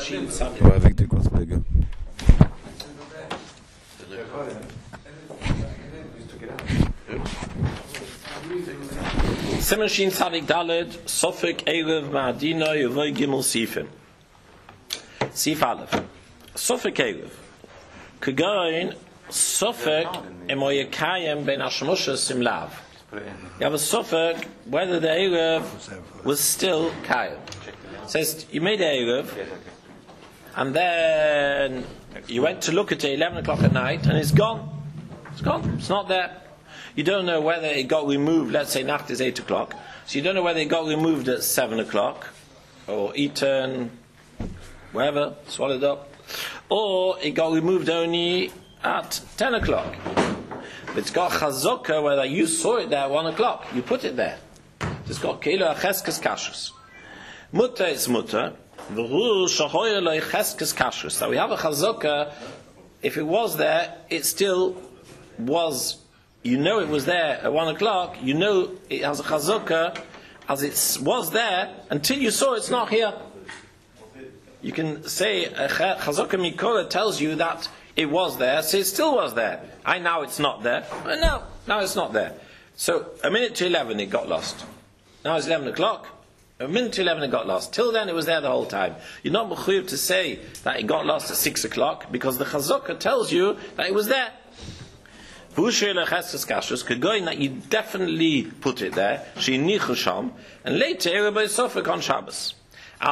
Shin Sadik. Siman Shin Sadik Dalet Sofik Erev Ma'adina Yevoi Gimel Sifim. Sif Aleph. Sofik Erev. Kegoin Sofik Emoyekayem Ben Hashmoshes Simlav. You have a Sofik whether the Erev was still Kayem. It says you made the Erev and then you went to look at it 11 o'clock at night and it's gone. It's gone. It's not there. You don't know whether it got removed. Let's say Nacht is 8 o'clock. So you don't know whether it got removed at 7 o'clock or eaten, wherever, swallowed up, or it got removed only at 10 o'clock. But it's got chazokah whether you saw it there at 1 o'clock. You put it there. It's got keilu acheskes kashrus. Mutter is mutter. V'ru shahoyer lo acheskes kashrus. So we have a chazokah. If it was there, it still was. You know it was there at 1 o'clock. You know it has a chazokah as it was there until you saw it's not here. You can say chazokah mikora tells you that it was there, so it still was there. Now it's not there. No, now it's not there. So a minute to 11 it got lost. Now it's 11 o'clock. A minute to 11 it got lost. Till then it was there the whole time. You're not mechuyev to say that it got lost at 6 o'clock because the chazokah tells you that it was there. That you definitely put it there, and later everybody suffered on Shabbos. It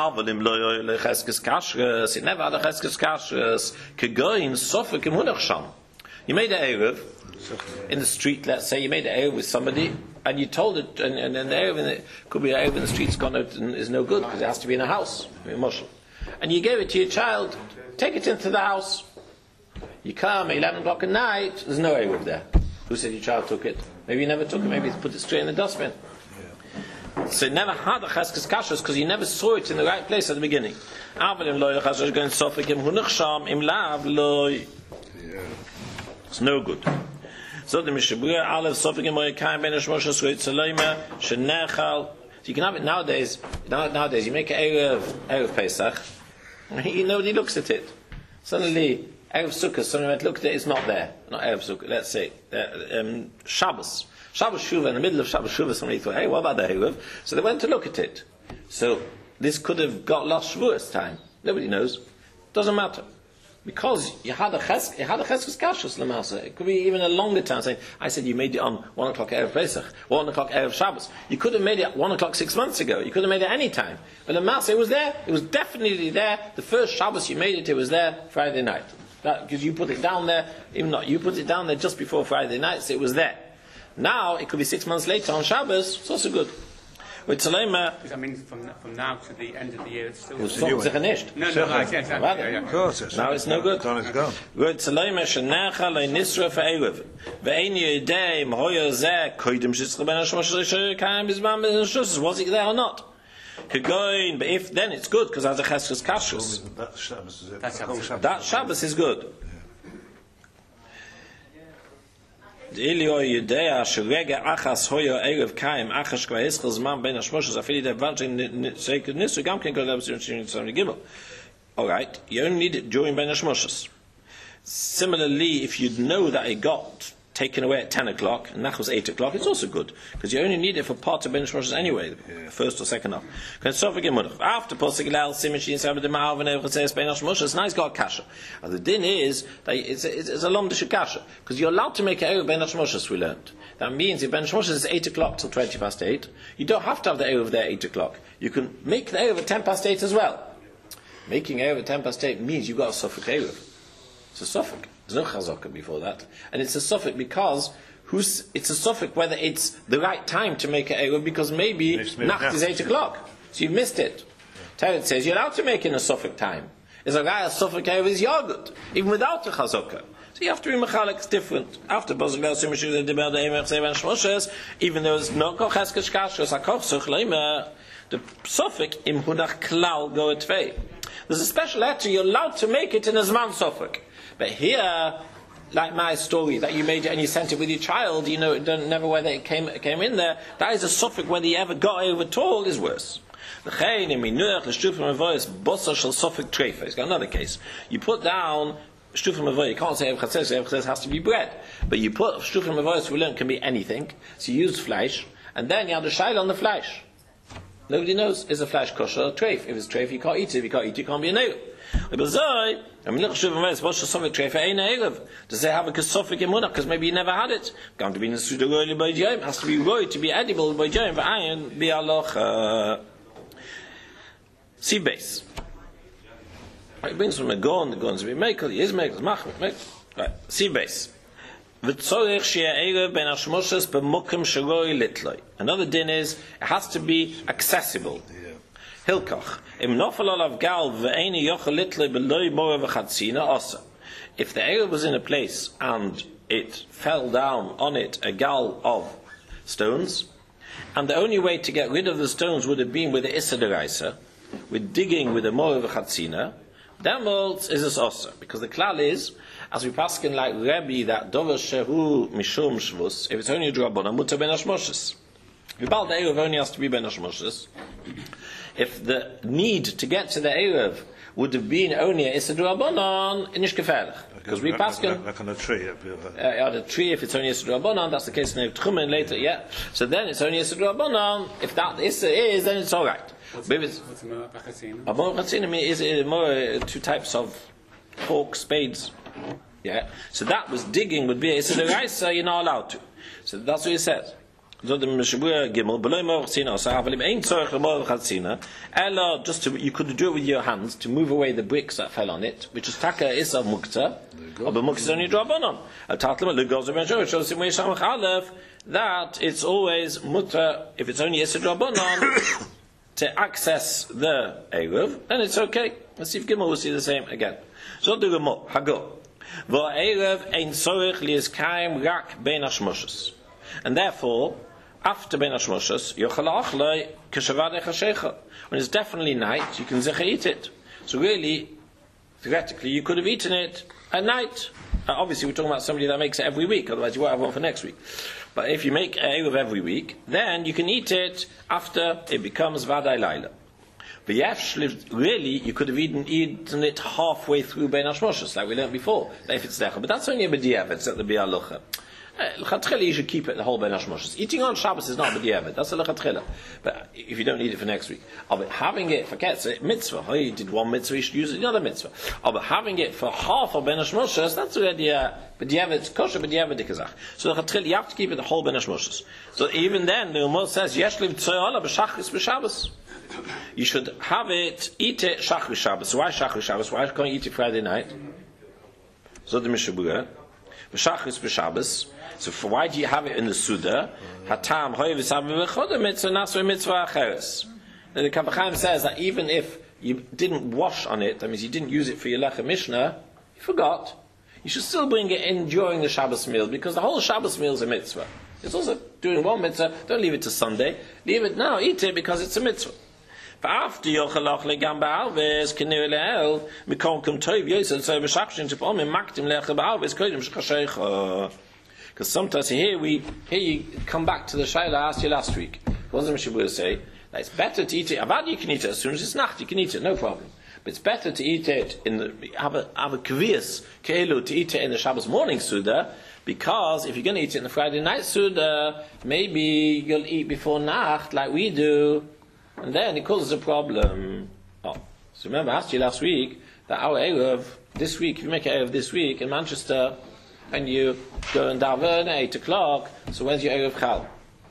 never had a cheskes kashrus. You made an erev in the street. Let's say you made an erev with somebody, and you told it, and the erev could be an erev in the street's gone out and is no good because it has to be in a house, and you gave it to your child. Take it into the house. You come at 11 o'clock at night, there's no Erev there. Who said your child took it? Maybe you never took it, maybe you put it straight in the dustbin. Yeah. So it never had a cheskes kashrus because you never saw it in the right place at the beginning. It's no good. So the Mishabura, Aleph, Sofik, Emoyekayim, Ben Hashmoshes, Shalema, Shenechal. So you can have it nowadays. Nowadays, you make an Erev Pesach, nobody looks at it. Suddenly, Erev Sukkah, someone went, look at it, it's not there. Not Erev Sukkah, let's say. Shabbos. Shabbos Shuvah, in the middle of Shabbos Shuvah, somebody thought, hey, what about the Erev? So they went to look at it. So, this could have got lost Shavuos time. Nobody knows. Doesn't matter. Because you had a cheskes kashrus l'masa. It could be even a longer time. Saying, I said you made it on 1 o'clock Erev Pesach, 1 o'clock Erev Shabbos. You could have made it at 1 o'clock 6 months ago. You could have made it any time. But l'masa, it was there. It was definitely there. The first Shabbos you made it was there Friday night. Because you put it down there, even not, you put it down there just before Friday night, so it was there. Now, it could be 6 months later on Shabbos, it's also good. With Salema, does that mean from now to the end of the year it's still right, exactly. Now it's no good. With Salema, Shenecha le Nisra fa'erev. Ve'ein yedei m'hoyer zeh koidim shitzcha ben hashmoshes kayim bizman ben hashmoshes. Was it there or not? Kegoin, but if then it's good because it has a cheskes kashrus. That Shabbos is good. Elio Yudea Shurega Achas Hoyo Erev Kaim Achash Kvahischel Zman Ben Hashmoshes Afili Devantin Sacred Nisu Gam Ken Kodab Shin Gimel. All right, you only need it during Ben Hashmoshes. Similarly, if you know that it got taken away at 10 o'clock and that was 8 o'clock, it's also good because you only need it for part of Ben Hashmoshes anyway, first or second half. After Posik Lal Simishin Sabbath Ma'av and Erev says Ben Hashmoshes, now it's got kasha. The din is that it's a lomdish kasha because you're allowed to make an Erev Ben Hashmoshes. We learned that means if Ben Hashmoshes is 8 o'clock till 20 past 8, you don't have to have the Erev there 8 o'clock. You can make the Erev at 10 past 8 as well. Making Erev at 10 past 8 means you got a Suffolk Erev. It's a Suffolk. There's no chazakah before that, and it's a suffix because it's a suffix whether it's the right time to make an erev because maybe nacht is 8 o'clock, so you missed it. Teretz says you're allowed to make in a suffix time. Is a guy a suffix erev is yogurt even without the chazakah. So you have to be mechalek. It's different. After even though it's not cheskes kashrus, the suffix im hunach klal go etvei. There's a special letter you're allowed to make it in a zman suffix. But here, like my story, that you made it and you sent it with your child, you know, don't never whether it came in there, that is a suffix whether you ever got it at all is worse. He's got another case. You put down Shtufim Avoy, you can't say Ev Chatzes has to be bread. But you put Shtufim Avoy, we learn, can be anything. So you use flesh, and then you have the shail on the flesh. Nobody knows, is a flesh kosher or treif? If it's treif, you can't eat it. If you can't eat it, you can't be a nail. Does it have a kasofik emunah? Because maybe you never had it. Going to be in the sudagoyli by Jayim, has to be roy to be edible by Jayim. V'ayin be aloch. See base. It brings from a gon, the gon's be mekel, he is mekel, machmek. Right, see base. Another din is, it has to be accessible. Hilkach. If the Erev was in a place and it fell down on it a gal of stones, and the only way to get rid of the stones would have been with the Issa Deraisa, with digging with a Morev Chatzina, then is this Osa. Because the klal is, as we paskin like Rebbe, that Dover Shehu Mishum Shvus, if it's only a Drabona, Mutter Ben Hashmoshes. If the Erev only has to be Ben Hashmoshes, if the need to get to the Erev would have been only a Issa Drabonon, Nish Gefährlich. Because we paskin like on a tree. The tree, if it's only Issa Drabonon, that's the case in Tchumen later, yeah. So then it's only Issa Drabonon. If that Issa is, then it's alright. What's a Morev Chatzina? A Morev Chatzina is more two types of forks, spades. Yeah. So that was digging would be a Issa Deraisa, you're not allowed to. So that's what he says. So the Mishabura Gimel, below Morev Chatzina, so Havalim ain't Tzorech Morev Chatzina. Ella, just to, you could do it with your hands to move away the bricks that fell on it, which is Taka Issa Mukta, or the Mukta is only Drabonon. A Tatlam, the Gozer Ben Shor, shows him where Shamach Aleph, that it's always Muta, if it's only Issa Drabonon, to access the Erev, then it's okay. Let's see if Gimel will see the same again. So the Gemara, Hago. V'Erev ein tzorech li'eskaim rak bein hashmoshes. And therefore, after bein hashmoshes, yochel achlei k'shavad echashecha. When it's definitely night, you can zecha eat it. So really, theoretically, you could have eaten it at night. Obviously, we're talking about somebody that makes it every week, otherwise you won't have one for next week. But if you make Erev every week, then you can eat it after it becomes Vadai Laila. Really, you could have eaten it halfway through Bein Hashmoshes, like we learned before, if it's there. But that's only a B'diavad, it's at the Bi'alocha. L'chatchila, you should keep it the whole Ben Hashmoshes. Eating on Shabbos is not B'diavad, that's a l'chatchila. But if you don't need it for next week. But having it for Ketzer, mitzvah, oh, you did one mitzvah, you should use another mitzvah. But having it for half of Ben Hashmoshes, that's already a B'diavad, kosher B'diavad dikazach. So l'chatchila, you have to keep it the whole Ben Hashmoshes. So even then, the Umar says, Yeshliv Tzoyala b'shachris b'Shabbos. You should have it, eat it Shachris Shabbos. Why Shachris Shabbos? Why can't you eat it Friday night? So the Mishabura, Shachris b'Shabbos. So why do you have it in the Suda? Hatam hoy v'sav v'choda mitzvah nasvei mitzvah acheres. The Kavachim says that even if you didn't wash on it, that means you didn't use it for your lechem mishnah, you forgot, you should still bring it in during the Shabbos meal, because the whole Shabbos meal is a mitzvah. It's also doing one mitzvah, don't leave it to Sunday, leave it now, eat it because it's a mitzvah. After Yochalach legam ba'alves kinir le'el mikol kum tov yosel so b'shachshin tipom maktim le'el ba'alves kodim shchashecha. Because sometimes here you come back to the shayla I asked you last week. What does the Mishabura say? That it's better to eat it. Avad you can eat it as soon as it's nacht. You can eat it, no problem. But it's better to eat it in the have a kvias keilu to eat it in the Shabbos morning suda, because if you're going to eat it in the Friday night suda, maybe you'll eat before nacht like we do. And then it causes a problem. Oh, so remember, I asked you last week that our Erev, this week, if you make an Erev this week in Manchester, and you go and daven at 8 o'clock, so when's your Erev Chal?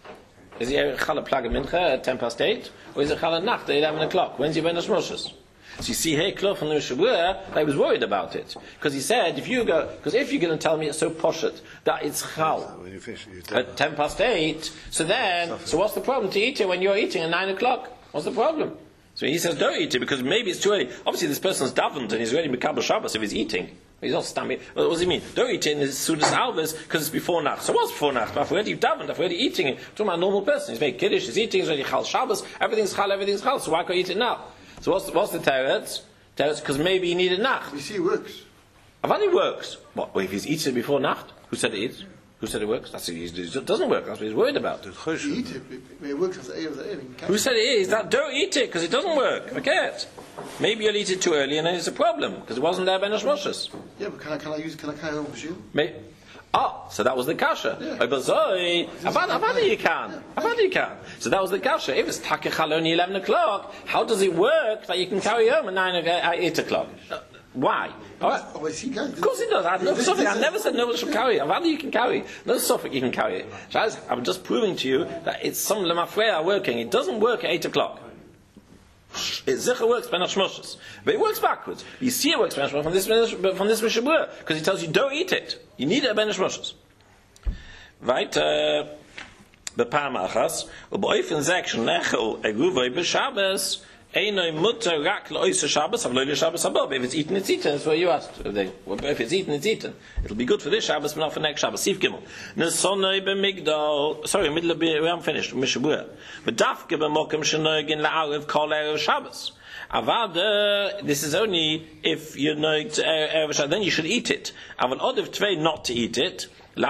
Is your Erev Chal a Plag Mincha at 8:10, or is it Chal at Nacht at 11 o'clock? When's your Ben Hashmoshes? So you see here, Klof from the Mishabura, I was worried about it. Because he said, if you're going to tell me it's so poshet, that it's Chal at 8:10, so what's the problem to eat it when you're eating at 9 o'clock? What's the problem? So he says, don't eat it because maybe it's too early. Obviously, this person's davened and he's ready to Mekabel Shabbos if he's eating. He's not standing. What does he mean? Don't eat it in his Sudas Alves because it's before Nacht. So what's before Nacht? I've already davened, I've already eating it. I'm talking about a normal person. He's made Kiddush, he's eating, he's ready Chal Shabbos, everything's Chal, so why can't you eat it now? So what's the teretz? Teretz because maybe he needed Nacht. You see, it works. Avadi works. What? Well, if he's eating it before Nacht? Who said it is? Who said it works? It doesn't work. That's what he's worried about. You eat it, it works as a Who said it is? Don't eat it because it doesn't work. Forget. Maybe you'll eat it too early and then it's a problem because it wasn't there Ben Hashmoshes. Yeah, but can I carry it over machine? So that was the kasha. Yeah. Avada you can. Avada you can. So that was the kasha. If it's takechal only 11 o'clock, how does it work that you can carry home at 8 o'clock? Why? All right. Oh, I see, guys. Of course it does. I never said no one should carry it. Avada you can carry it. No suffix you can carry it. I'm just proving to you that it's some lemafreya working. It doesn't work at 8 o'clock. It zicha works ben hashmoshes, but it works backwards. You see it works ben hashmoshes from this mishabur because he tells you don't eat it. You need it ben hashmoshes. Right? Bepam achas uboifen section nechel eguvay b'Shabbos einoi mutter rak loisa Shabbos avloy leShabbos above. If it's eaten, it's eaten. That's what you asked. If it's eaten, it's eaten. It'll be good for this Shabbos, but not for next Shabbos. Sif Gimel. Nesonoi b'migdal. Sorry, middle of we haven't finished. Mishabur. But dafke b'mokem shenoigin la'arev kol erev Shabbos. Avad. This is only if you know erev Shabbos. Then you should eat it. Aval odev tvei not to eat it.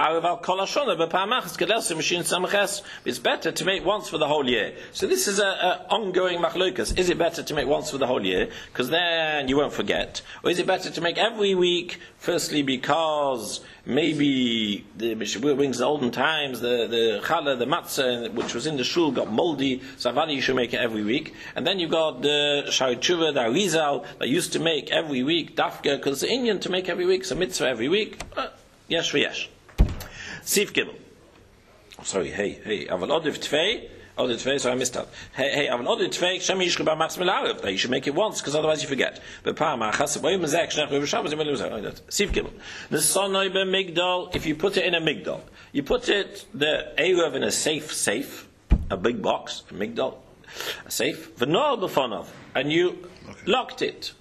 It's better to make once for the whole year. So this is an ongoing machlokas. Is it better to make once for the whole year? Because then you won't forget. Or is it better to make every week? Firstly, because maybe the Mishabur brings the olden times, the challah, the matzah, which was in the shul, got moldy. So avadi you should make it every week. And then you've got the Shari Tshuva, the Arizal, that used to make every week, dafka, because it's Indian to make every week, so mitzvah every week. Yesh for yesh. Sif Gimel. Sorry, hey, Aval Odiv Tvei, so I missed that. Hey, Aval Odiv Tvei, Shemi Yishchu B'Machs Melarev. You should make it once, because otherwise you forget. But Parmachas, Boyim Zek, Shnech Ruv Shabbos, Sif Gimel. The Sonoi B'Migdal, if you put it in a Migdal, you put it, the Erev in a safe, a big box, a Migdal, a safe, V'Noel B'Fonov, and you locked it.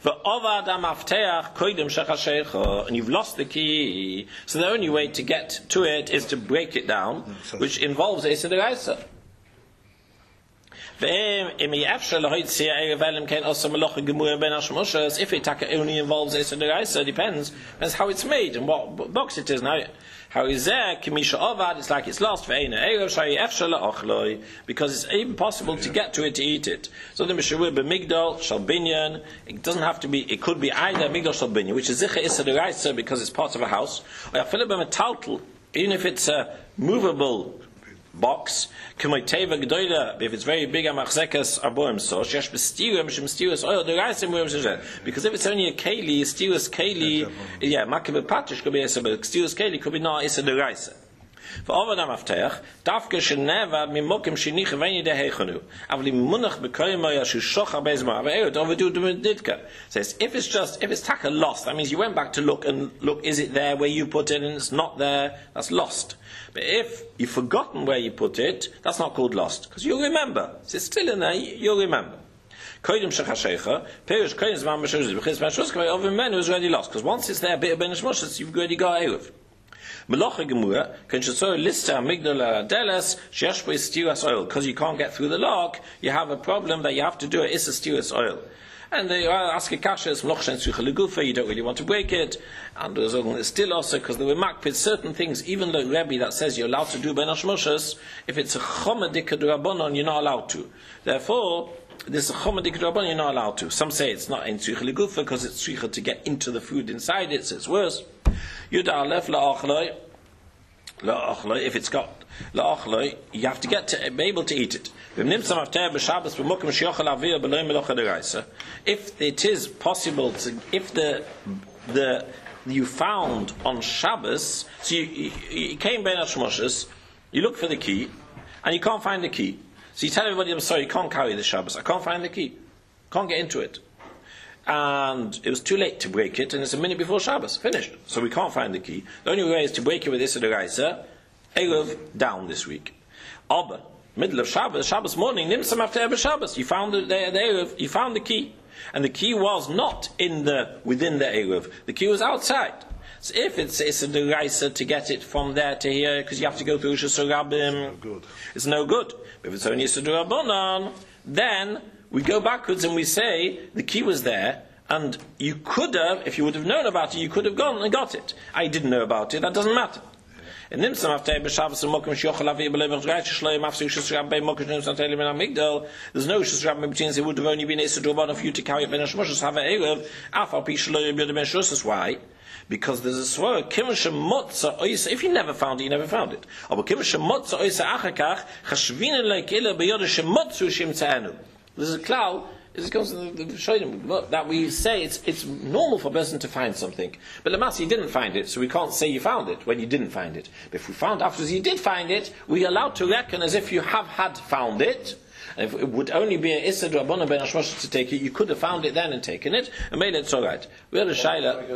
And you've lost the key. So the only way to get to it is to break it down, which involves Eser D'Oraisa. If it only involves Eser D'Oraisa, depends how it's made and what box it is. Now, how is there? It's like it's lost because it's impossible to get to it to eat it. So the Mishabur b'Migdal Shalbinyan. It doesn't have to be. It could be either Migdal Shalbinyan, which is zicha Eser D'Oraisa because it's part of a house, or Metaltal, even if it's a movable box. If it's very big, because if it's only a keli, stiwas keli, makib patish could be Eser, but stiwas keli could be not Eser D'Oraisa. For over the Mafteach, dafke sheneva mimokim shenich v'eni dehechonu. Avli munach b'koyma yashu shochar bezma. Avayot overdo the ditka. Says if it's taka lost, that means you went back to look, is it there where you put it and it's not there? That's lost. But if you've forgotten where you put it, that's not called lost because you'll remember. So it's still in there. You'll remember. Koydim shechashecha, perish koydim zman b'shuzim b'chiz b'shuzim over men who's already lost because once it's there, a bit of benishmoshes, you've already got eruv. Melocha Gemura, can you so list Migdal Delas, Sheshpo is stiwas oil, because you can't get through the lock, you have a problem that you have to do it, it's a stiwas oil. And they ask a kasha, you don't really want to break it, and there's still also, because there were makpid certain things, even the Rebbe that says you're allowed to do Ben Hashmoshes, if it's a chomadika d'Rabbanon, you're not allowed to. Therefore, this chomadika d'Rabbanon, you're not allowed to. Some say it's not in tzricha legufa, because it's tzricha to get into the food inside it, so it's worse. Yud Aleph la'achloi, if it's got la'achloi, you have to be able to eat it. If it is possible to, if the you found on Shabbos, so you came Ben Hashmoshes, you look for the key, and you can't find the key. So you tell everybody, I'm sorry, you can't carry the Shabbos, I can't find the key, can't get into it. And it was too late to break it, and it's a minute before Shabbos, finished. So we can't find the key. The only way is to break it with Eser D'Oraisa, Erev down this week. Aber, middle of Shabbos morning, Nimsam after Erev Shabbos, you found the Erev, you found the key. And the key was not within the Erev, the key was outside. So if it's Eser D'Oraisa to get it from there to here, because you have to go through Rosh Hashanah, it's no good. But if it's only Eser D'Rabbanan, then we go backwards and we say the key was there, and you could have, if you would have known about it, you could have gone and got it. I didn't know about it, that doesn't matter. And nimmt after Shabbos and Mokum Shiochel Avi B'Leim Rach Shloim Afsik Shishram Bei Mokum Shloim Santelim and Amigdal. There's no Shishram between. It would have only been Issa Drabon for you to carry Ben Hashmoshes have a Erev. Afal Pi Shloim Yod Ben Shusas. Why? Because there's a svara Kimmel Motza Oisa. If you never found it, you never found it. But Kimmel Motza Oisa Achakach Chashvinen Like Ila Beyod Shemotzu Shem Tzanu. This is a cloud. This goes to the Shodim that we say it's normal for a person to find something, but Lamasi you didn't find it, so we can't say you found it when you didn't find it. But if we found afterwards you did find it, we are allowed to reckon as if you have had found it. And if it would only be an Issa Drabona Ben Hashmoshes to take it, you could have found it then and taken it and made it all right. We had a Shaila.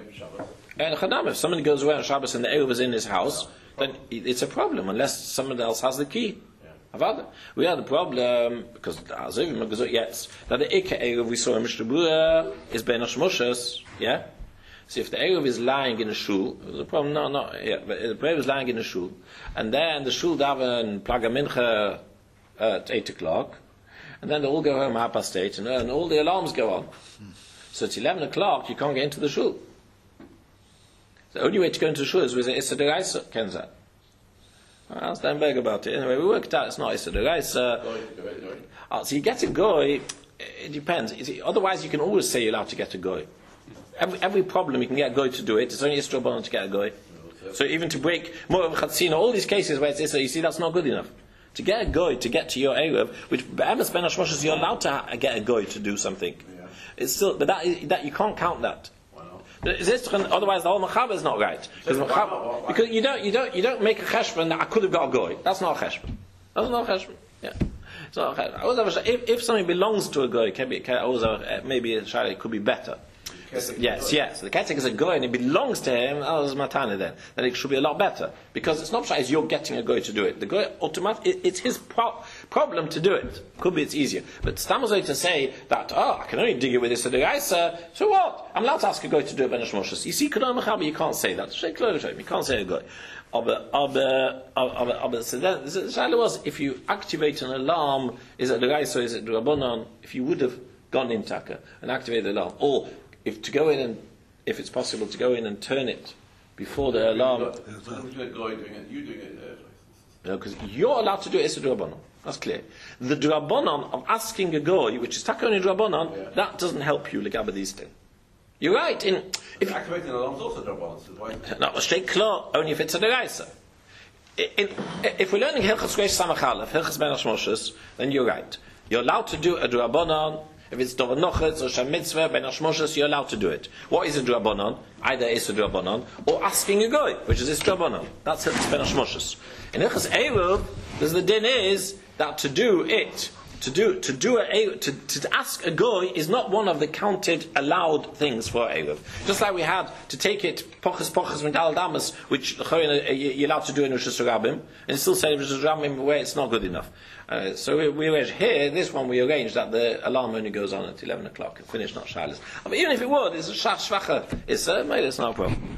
If somebody goes away on Shabbos and the Erev is in his house, then it's a problem unless someone else has the key. We had the problem because yes, that the Ika Erev we saw in Mishnah Berurah is Ben Hashmoshes, yeah. So if the Erev is lying in a shul, the problem but the Erev is lying in a shul, and then the shul daven Plaga Mincha at 8 o'clock, and then they all go home at 8:30, and all the alarms go on. So it's 11 o'clock, you can't get into the shul. The only way to go into the shul is with an Issa D'Oraisa, Kenza. I'll stand back about it. Anyway, we worked out it's not Issa D'Oraisa. So you get a goy, it depends. Otherwise you can always say you're allowed to get a goy. Every problem you can get a goy to do it, it's only Issa D'Oraisa to get a goy. So even to break more of Chatzina, all these cases where it's Issa, you see that's not good enough. To get a goy to get to your Erev, which Be'emes Ben Hashmoshes, you're allowed to get a goy to do something. Yeah. It's still, but that you can't count that. Otherwise, the whole mechaber is not right because you don't make a cheshbon that I could have got a goy. That's not a cheshbon. That's not a cheshbon. Yeah, it's not a cheshbon. If something belongs to a goy, maybe it could be better. Yes. The ketek is a goy and it belongs to him. As matana, then it should be a lot better because it's not as you're getting a goy to do it. The goy automatically it's his problem to do it. Could be it's easier, but Stamazoi to say that I can only dig it with this D'Oraisa. So what? I'm allowed to ask a goy to do it Ben Hashmoshes. You see, Kedon Mechaber, you can't say that. You can't say a goy. So then the shaila was if you activate an alarm, is it D'Oraisa or is it D'Rabbanan? If you would have gone in Taka and activated the alarm, or if it's possible to go in and turn it before the alarm. No, because you're allowed to do it. It's a D'Rabbanan. That's clear. The D'Rabbanan of asking a goy, which is taka only D'Rabbanan, that doesn't help you legaba these things. You're right. If activating the alarm is also D'Rabbanan. Not straight clear, only if it's a D'Oraisa. If we're learning Hilchas Reish Samachalef, Hilchas Ben Hashmoshes, then you're right. You're allowed to do a D'Rabbanan. If it's Dor Nochetz or Shem Mitzvah, Ben Hashmoshes, you're allowed to do it. What is a D'Rabbanan? Either is a D'Rabbanan or asking a goy, which is D'Rabbanan. That's Hilchas Ben Hashmoshes. In Hilchas Erev, the din is that to do it, to ask a goy is not one of the counted allowed things for Erev. Just like we had to take it pochas medal damas, which you're allowed to do in Rosh Hashanah, and still say Rosh Hashanah where it's not good enough. So we arrange here, this one we arrange that the alarm only goes on at 11 o'clock and finish not shilas. But even if it would, it's a shach shvacha. It's not a problem.